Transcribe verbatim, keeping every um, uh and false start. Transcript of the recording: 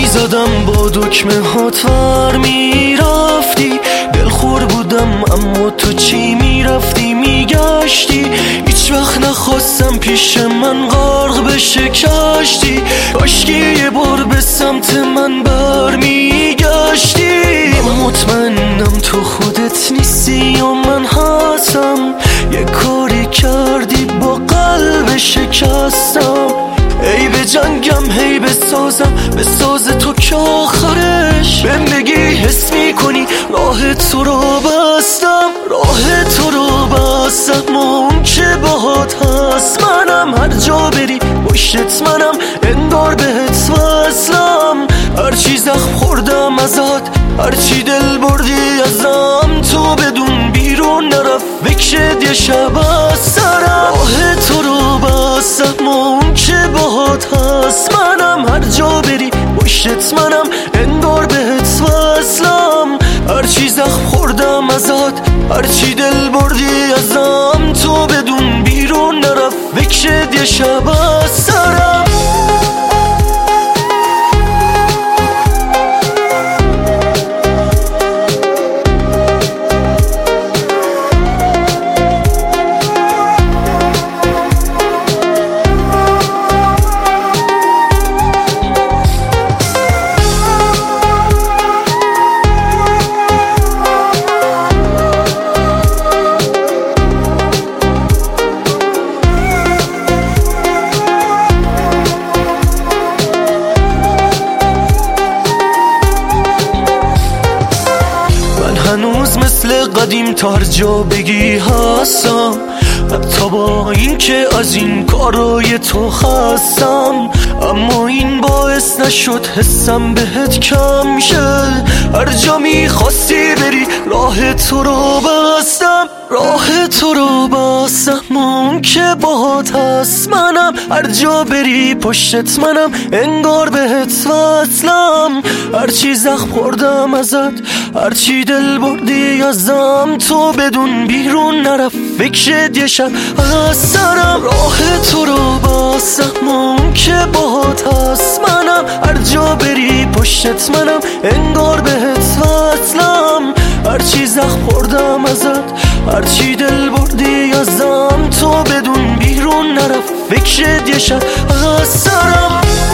زدم با دکمه هات ور میرفتی، دلخور بودم اما تو چی میرفتی میگشتی. هیچ وقت نخواستم پیش من غرق بشه کشتی، کاشکی یه بار به سمت من بر میگشتی. مطمئنم تو خودت نیستی یا من هستم، یه کاری کردی با قلب شکستم. ای به جنگم هی بسازم به ساز تو که آخرش بهم بگی حس میکنی راه تو رو بستم، راه تو رو بستم. اون که باهات هست منم، هر جا بری پشتت منم، انگار بهت وصلم. هرچی زخم خوردم ازت، هرچی دل بردی ازم، تو بدون بیرون نرفت فکرت یه شب از سرم. راه تو رو بستم، اون که باهات هست منم، هر جا بری پشتت منم، انگار بهت وصلم. هرچی زخم خوردم ازت، هرچی دل بردی ازم، تو بدون بیرون نرفت فکرت یه شب از سرم. هنوز مثل قدیم تا هر جا بگی هستم، حتی با این که از این کارای تو خستم. اما این باعث نشد حسم بهت کم شه، هر جا میخواستی بری راه تو رو بستم، راه تو رو بستم. اون که باهات هست منم، هر جا بری پشتت منم، انگار بهت وصلم. هرچی زخم خوردم ازت، هرچی دل بردی ازم، تو بدون بیرون نرفت فکرت یه شب از سرم. راه تو رو بستم، اون که باهات هست منم، هر جا بری پشتت منم، انگار بهت وصلم. هرچی زخم خوردم ازت، هرچی دل بردی ازم، تو بدون بیرون نرفت فکرت یه شب از سرم.